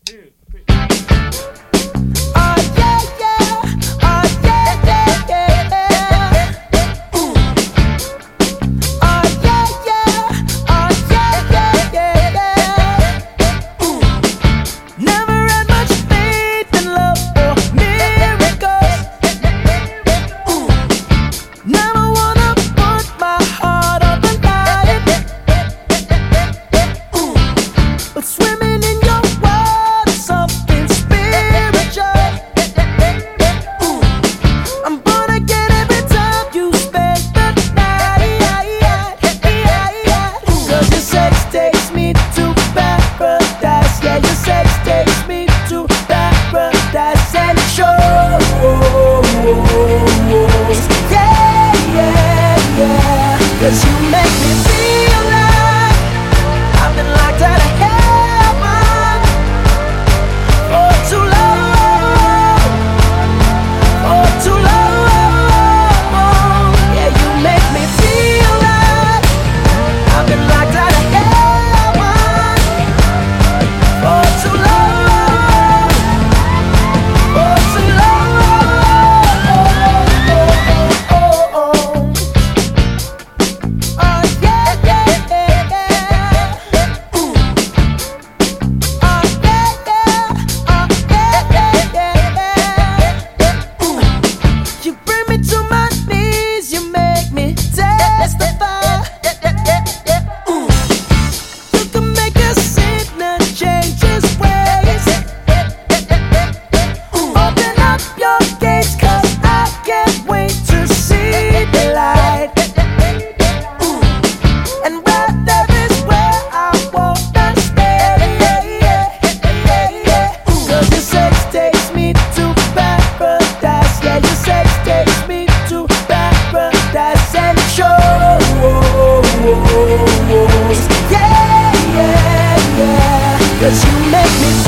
2, 3. Cause you make me feel like I've been locked out of heaven for too long, for too long. Yeah, you make me feel like I've been locked out of heaven for too long, for too long. Cause you make me